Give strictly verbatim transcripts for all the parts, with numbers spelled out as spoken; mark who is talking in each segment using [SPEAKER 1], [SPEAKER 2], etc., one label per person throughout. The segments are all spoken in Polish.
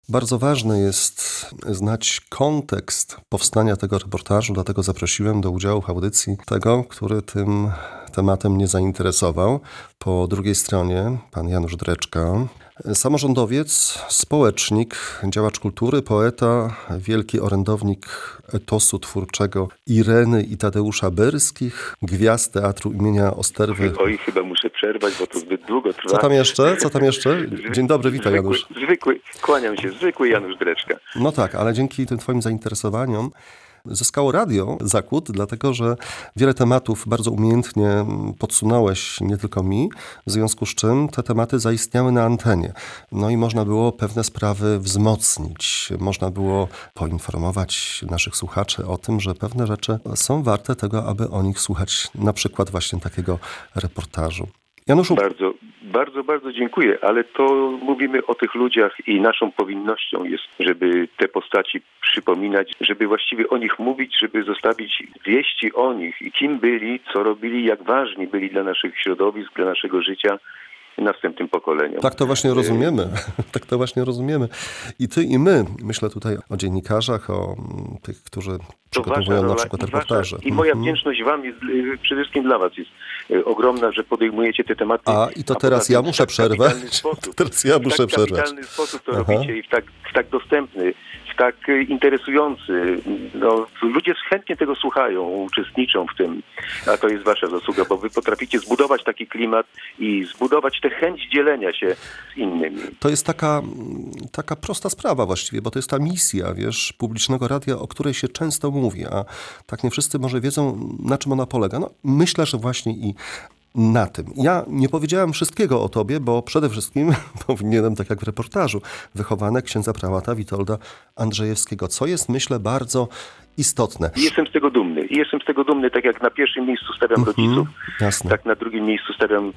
[SPEAKER 1] Bardzo ważne jest znać kontekst powstania tego reportażu, dlatego zaprosiłem do udziału w audycji tego, który tym tematem mnie zainteresował. Po drugiej stronie pan Janusz Dreczka, samorządowiec, społecznik, działacz kultury, poeta, wielki orędownik etosu twórczego Ireny i Tadeusza Byrskich, gwiazd teatru imienia Osterwy.
[SPEAKER 2] Oj, chyba muszę przerwać, bo to zbyt długo trwa.
[SPEAKER 1] Co tam jeszcze? Co tam jeszcze? Dzień dobry, witaj
[SPEAKER 2] zwykły,
[SPEAKER 1] Janusz.
[SPEAKER 2] Zwykły, kłaniam się, zwykły Janusz Dreczka.
[SPEAKER 1] No tak, ale dzięki tym twoim zainteresowaniom zyskało radio Zachód, dlatego że wiele tematów bardzo umiejętnie podsunąłeś nie tylko mi, w związku z czym te tematy zaistniały na antenie. No i można było pewne sprawy wzmocnić, można było poinformować naszych słuchaczy o tym, że pewne rzeczy są warte tego, aby o nich słuchać, na przykład właśnie takiego reportażu. Januszu.
[SPEAKER 2] Bardzo, bardzo, bardzo dziękuję, ale to mówimy o tych ludziach i naszą powinnością jest, żeby te postaci przypominać, żeby właściwie o nich mówić, żeby zostawić wieści o nich i kim byli, co robili, jak ważni byli dla naszych środowisk, dla naszego życia następnym pokoleniom.
[SPEAKER 1] Tak to właśnie rozumiemy. tak to właśnie rozumiemy. I ty i my, myślę tutaj o dziennikarzach, o tych, którzy przygotowują na przykład reportaże.
[SPEAKER 2] I moja wdzięczność wam jest, przede wszystkim dla was jest ogromna, że podejmujecie te tematy.
[SPEAKER 1] A i to teraz ja muszę przerwać. To teraz ja muszę przerwać.
[SPEAKER 2] W tak kapitalny sposób to Aha. robicie i w tak, w tak dostępny, w tak interesujący. No, ludzie chętnie tego słuchają, uczestniczą w tym, a to jest wasza zasługa, bo wy potraficie zbudować taki klimat i zbudować tę chęć dzielenia się z innymi.
[SPEAKER 1] To jest taka, taka prosta sprawa właściwie, bo to jest ta misja, wiesz, publicznego radia, o której się często mówi, a tak nie wszyscy może wiedzą, na czym ona polega. No, myślę, że właśnie i na tym. Ja nie powiedziałem wszystkiego o tobie, bo przede wszystkim powinienem, tak jak w reportażu, wychowanek księdza prałata Witolda Andrzejewskiego, co jest, myślę, bardzo istotne.
[SPEAKER 2] I jestem z tego dumny. I jestem z tego dumny, tak jak na pierwszym miejscu stawiam mm-hmm, rodziców,
[SPEAKER 1] jasne.
[SPEAKER 2] Tak na drugim miejscu stawiam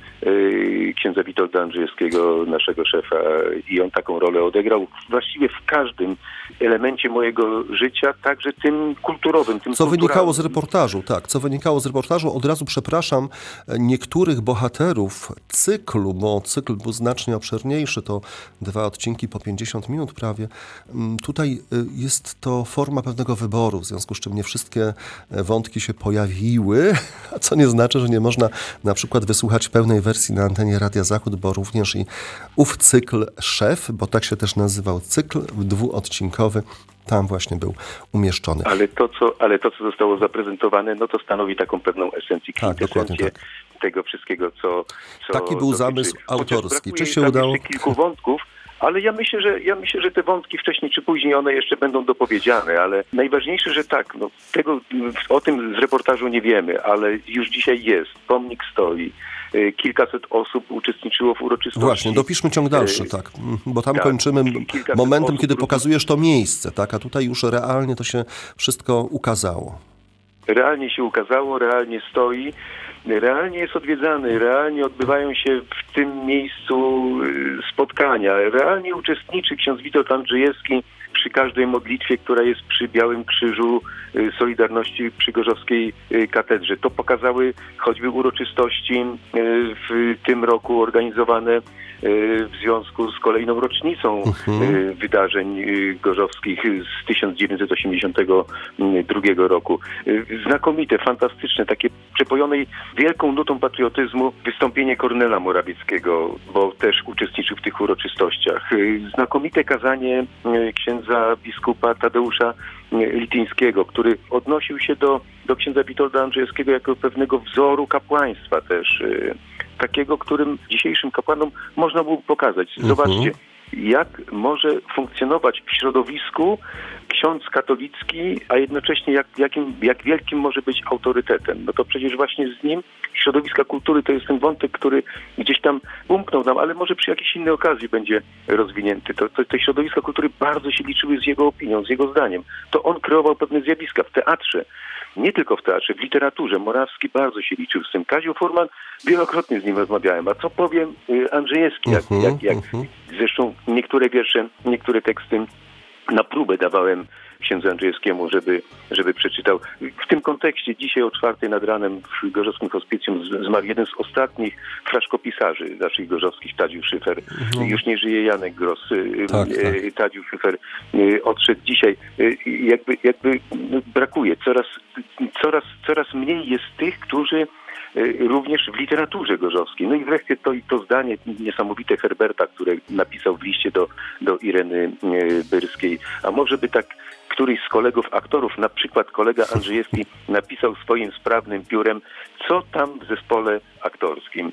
[SPEAKER 2] y, księdza Witolda Andrzejewskiego, naszego szefa, i on taką rolę odegrał właściwie w każdym elemencie mojego życia, także tym kulturowym. Tym
[SPEAKER 1] co wynikało z reportażu, tak, co wynikało z reportażu. Od razu przepraszam niektórych bohaterów cyklu, bo cykl był znacznie obszerniejszy, to dwa odcinki po pięćdziesiąt minut prawie. Tutaj jest to forma pewnego wyboru, w związku z czym nie wszystkie wątki się pojawiły, a co nie znaczy, że nie można na przykład wysłuchać pełnej wersji na antenie Radia Zachód, bo również i ów cykl Szef, bo tak się też nazywał cykl dwuodcinkowy, tam właśnie był umieszczony.
[SPEAKER 2] Ale to, co, ale to, co zostało zaprezentowane, no to stanowi taką pewną esencję,
[SPEAKER 1] tak, dokładnie tak.
[SPEAKER 2] tego wszystkiego, co, co
[SPEAKER 1] taki był
[SPEAKER 2] dotyczy.
[SPEAKER 1] zamysł autorski.
[SPEAKER 2] Czy
[SPEAKER 1] się udało?
[SPEAKER 2] kilku wątków, ale ja myślę, że ja myślę, że te wątki wcześniej czy później one jeszcze będą dopowiedziane, ale najważniejsze, że tak, no tego o tym z reportażu nie wiemy, ale już dzisiaj jest. Pomnik stoi. Kilkaset osób uczestniczyło w uroczystości.
[SPEAKER 1] Właśnie, dopiszmy ciąg dalszy, tak, bo tam tak, kończymy momentem, kiedy pokazujesz to miejsce, tak, a tutaj już realnie to się wszystko ukazało.
[SPEAKER 2] Realnie się ukazało, realnie stoi, realnie jest odwiedzany, realnie odbywają się w tym miejscu spotkania, realnie uczestniczy ksiądz Witold Andrzejewski przy każdej modlitwie, która jest przy Białym Krzyżu Solidarności przy Gorzowskiej Katedrze. To pokazały choćby uroczystości w tym roku organizowane w związku z kolejną rocznicą mhm. wydarzeń gorzowskich z tysiąc dziewięćset osiemdziesiątego drugiego roku. Znakomite, fantastyczne, takie przepojone wielką nutą patriotyzmu wystąpienie Kornela Morawieckiego, bo też uczestniczył w tych uroczystościach. Znakomite kazanie księdza biskupa Tadeusza Lityńskiego, który odnosił się do, do księdza Witolda Andrzejewskiego jako pewnego wzoru kapłaństwa też. Takiego, którym dzisiejszym kapłanom można było pokazać. Zobaczcie, jak może funkcjonować w środowisku ksiądz katolicki, a jednocześnie jak, jakim, jak wielkim może być autorytetem. No to przecież właśnie z nim środowiska kultury to jest ten wątek, który gdzieś tam umknął nam, ale może przy jakiejś innej okazji będzie rozwinięty. To, to, te środowiska kultury bardzo się liczyły z jego opinią, z jego zdaniem. To on kreował pewne zjawiska w teatrze. Nie tylko w teatrze, w literaturze. Morawski bardzo się liczył z tym. Kazio Furman, wielokrotnie z nim rozmawiałem. A co powiem Andrzejewski, jak, jak, jak zresztą niektóre wiersze, niektóre teksty na próbę dawałem księdzu Andrzejewskiemu, żeby, żeby przeczytał. W tym kontekście dzisiaj o czwartej nad ranem w gorzowskim hospicjum zmarł jeden z ostatnich fraszkopisarzy naszych gorzowskich, Tadeusz Szyfer. Mhm. Już nie żyje Janek Gross. Tak, tak. Tadeusz Szyfer odszedł dzisiaj. Jakby, jakby brakuje. Coraz, coraz, coraz mniej jest tych, którzy również w literaturze gorzowskiej. No i wreszcie to, to zdanie niesamowite Herberta, które napisał w liście do, do Ireny Byrskiej. A może by tak któryś z kolegów aktorów, na przykład kolega Andrzejewski, napisał swoim sprawnym piórem, co tam w zespole aktorskim.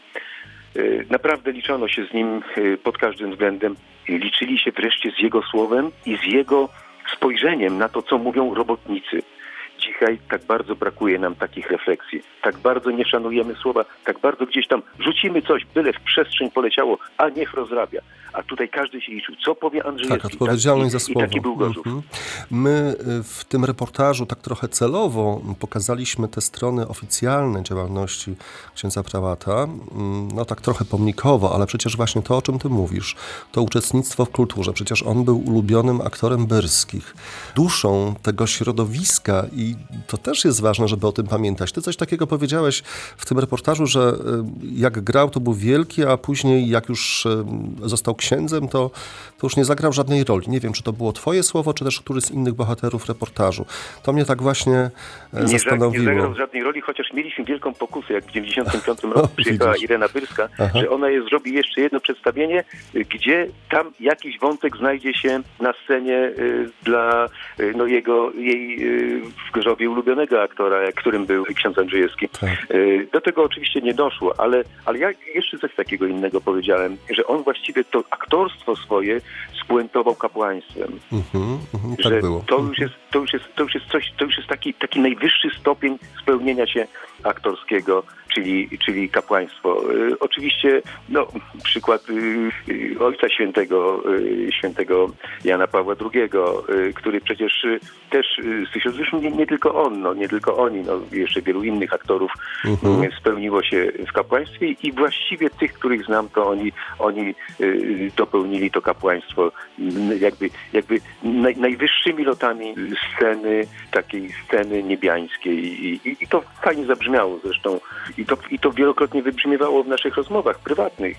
[SPEAKER 2] Naprawdę liczono się z nim pod każdym względem. Liczyli się wreszcie z jego słowem i z jego spojrzeniem na to, co mówią robotnicy. Dzisiaj tak bardzo brakuje nam takich refleksji. Tak bardzo nie szanujemy słowa, tak bardzo gdzieś tam rzucimy coś, byle w przestrzeń poleciało, a niech rozrabia. A tutaj każdy się liczył. Co powie Andrzejewski?
[SPEAKER 1] Tak, odpowiedzialność
[SPEAKER 2] tak,
[SPEAKER 1] za słowo.
[SPEAKER 2] I taki był Gorzów.
[SPEAKER 1] Mhm. My w tym reportażu tak trochę celowo pokazaliśmy te strony oficjalne działalności księdza prałata. No tak trochę pomnikowo, ale przecież właśnie to, o czym ty mówisz, to uczestnictwo w kulturze. Przecież on był ulubionym aktorem Byrskich. Duszą tego środowiska i to też jest ważne, żeby o tym pamiętać. Ty coś takiego powiedziałeś w tym reportażu, że jak grał, to był wielki, a później jak już został księdzem, to, to już nie zagrał żadnej roli. Nie wiem, czy to było twoje słowo, czy też któryś z innych bohaterów reportażu. To mnie tak właśnie
[SPEAKER 2] nie
[SPEAKER 1] zastanowiło.
[SPEAKER 2] Nie zagrał żadnej roli, chociaż mieliśmy wielką pokusę, jak w dziewięćdziesiątym piątym roku przyjechała Irena Byrska, Aha. że ona je zrobi jeszcze jedno przedstawienie, gdzie tam jakiś wątek znajdzie się na scenie y, dla y, no, jego, jej y, w Gorzowie ulubionego aktora, którym był ksiądz Andrzejewski. Tak. Y, do tego oczywiście nie doszło, ale, ale ja jeszcze coś takiego innego powiedziałem, że on właściwie to aktorstwo swoje spuentował kapłaństwem. Uh-huh, uh-huh, tak że było. To już jest, to już jest, to już jest coś, to już jest taki, taki najwyższy stopień spełnienia się aktorskiego, czyli, czyli kapłaństwo. Y, oczywiście, no, przykład y, Ojca Świętego, y, świętego Jana Pawła drugiego, y, który przecież y, też, y, zresztą nie, nie tylko on, no, nie tylko oni, no, jeszcze wielu innych aktorów uh-huh. y, spełniło się w kapłaństwie i właściwie tych, których znam, to oni, oni y, dopełnili to kapłaństwo y, jakby, jakby naj, najwyższymi lotami sceny, takiej sceny niebiańskiej i, i, i to fajnie zabrzmiało zresztą. I to, I to wielokrotnie wybrzmiewało w naszych rozmowach prywatnych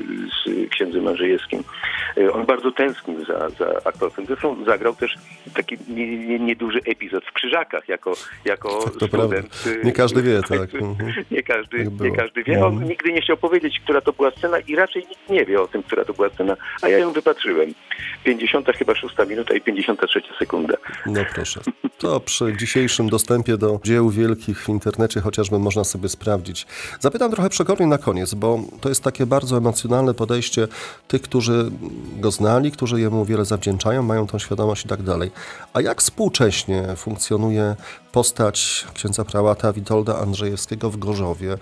[SPEAKER 2] z księdzem Andrzejewskim. On bardzo tęsknił za, za aktorstwem. Zresztą zagrał też taki nieduży nie, nie epizod w Krzyżakach jako, jako
[SPEAKER 1] to
[SPEAKER 2] student.
[SPEAKER 1] Nie każdy wie, tak.
[SPEAKER 2] nie, każdy, nie każdy wie. On nigdy nie chciał powiedzieć, która to była scena i raczej nikt nie wie o tym, która to była scena. A ja ją wypatrzyłem. pięćdziesiąta chyba szósta minuta i pięćdziesiąta trzecia sekunda.
[SPEAKER 1] No proszę. To przy dzisiejszym dostępie do dzieł wielkich w internecie chociażby można sobie sprawdzić. Zapytam trochę przekornie na koniec, bo to jest takie bardzo emocjonalne podejście tych, którzy go znali, którzy jemu wiele zawdzięczają, mają tą świadomość i tak dalej. A jak współcześnie funkcjonuje postać księdza prałata Witolda Andrzejewskiego w Gorzowie?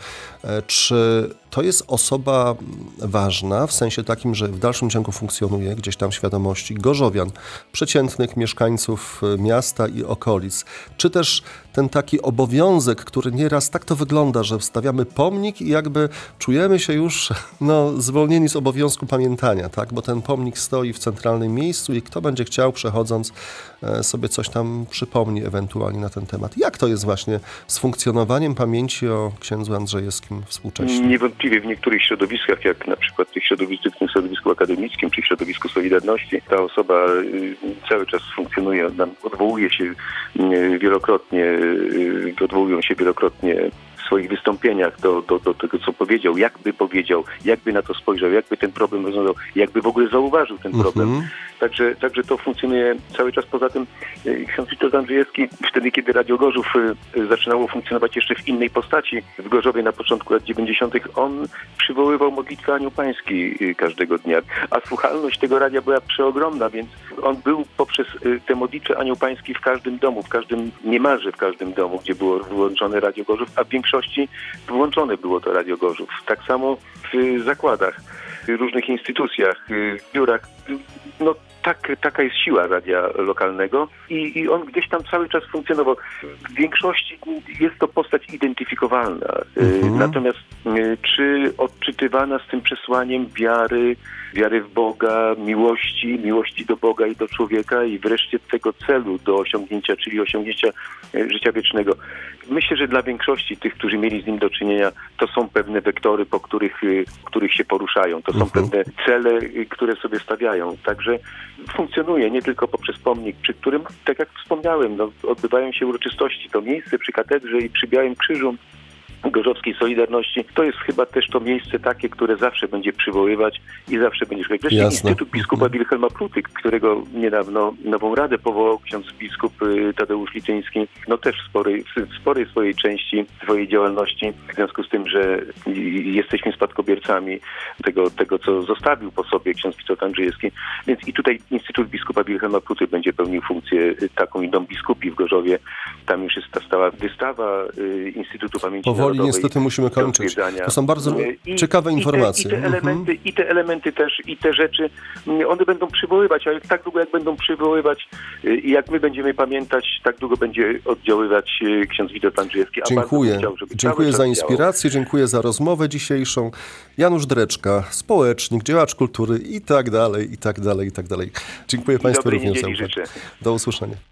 [SPEAKER 1] Czy to jest osoba ważna, w sensie takim, że w dalszym ciągu funkcjonuje gdzieś tam w świadomości gorzowian, przeciętnych mieszkańców miasta i okolic? Czy też ten taki obowiązek, który nieraz tak to wygląda, że wstawiamy pomnik i jakby czujemy się już no, zwolnieni z obowiązku pamiętania, tak? Bo ten pomnik stoi w centralnym miejscu i kto będzie chciał, przechodząc, sobie coś tam przypomni ewentualnie na ten temat. Jak to jest właśnie z funkcjonowaniem pamięci o księdzu Andrzejewskim współcześnie?
[SPEAKER 2] Niewątpliwie w niektórych środowiskach, jak na przykład tych środowisk, w tym środowisku akademickim, czy środowisku Solidarności, ta osoba cały czas funkcjonuje, odwołuje się wielokrotnie, odwołują się wielokrotnie w swoich wystąpieniach do, do, do tego, co powiedział, jakby powiedział, jakby na to spojrzał, jakby ten problem rozwiązał, jakby w ogóle zauważył ten problem. Mm-hmm. Także, także to funkcjonuje cały czas. Poza tym ksiądz Witold Andrzejewski, wtedy kiedy Radio Gorzów zaczynało funkcjonować jeszcze w innej postaci, w Gorzowie na początku lat dziewięćdziesiątych, on przywoływał modlitwę Anioł Pański każdego dnia, a słuchalność tego radia była przeogromna, więc on był poprzez te modlitwy Anioł Pański w każdym domu, w każdym, niemalże w każdym domu, gdzie było wyłączone Radio Gorzów, a w większości włączone było to Radio Gorzów. Tak samo w zakładach, w różnych instytucjach, w biurach no tak, taka jest siła radia lokalnego i, i on gdzieś tam cały czas funkcjonował. W większości jest to postać identyfikowalna. Mhm. Natomiast czy odczytywana z tym przesłaniem wiary, wiary w Boga, miłości, miłości do Boga i do człowieka i wreszcie tego celu do osiągnięcia, czyli osiągnięcia życia wiecznego. Myślę, że dla większości tych, którzy mieli z nim do czynienia, to są pewne wektory, po których, których się poruszają. To są mhm. pewne cele, które sobie stawiają. Także funkcjonuje nie tylko poprzez pomnik, przy którym, tak jak wspomniałem, no, odbywają się uroczystości. To miejsce przy katedrze i przy Białym Krzyżu Gorzowskiej Solidarności, to jest chyba też to miejsce takie, które zawsze będzie przywoływać i zawsze będzie szukać. Wreszcie
[SPEAKER 1] Jasne.
[SPEAKER 2] Instytut Biskupa Wilhelma Pruty, którego niedawno nową radę powołał ksiądz biskup Tadeusz Lityński, no też w sporej, w sporej swojej części swojej działalności, w związku z tym, że jesteśmy spadkobiercami tego, tego co zostawił po sobie ksiądz Witold Andrzejewski. Więc i tutaj Instytut Biskupa Wilhelma Pruty będzie pełnił funkcję taką i Dom Biskupi w Gorzowie. Tam już jest ta stała wystawa Instytutu Pamięci
[SPEAKER 1] Powoli niestety musimy kończyć. To są bardzo I, ciekawe
[SPEAKER 2] i
[SPEAKER 1] informacje.
[SPEAKER 2] Te, i, te elementy, mhm. I te elementy też, i te rzeczy, one będą przywoływać, ale tak długo jak będą przywoływać i jak my będziemy pamiętać, tak długo będzie oddziaływać ksiądz Witold Andrzejewski. A
[SPEAKER 1] dziękuję.
[SPEAKER 2] Chciał,
[SPEAKER 1] dziękuję za inspirację, działał. Dziękuję za rozmowę dzisiejszą. Janusz Dreczka, społecznik, działacz kultury i tak dalej, i tak dalej, i tak dalej. Dziękuję I Państwu również za uwagę. Do usłyszenia.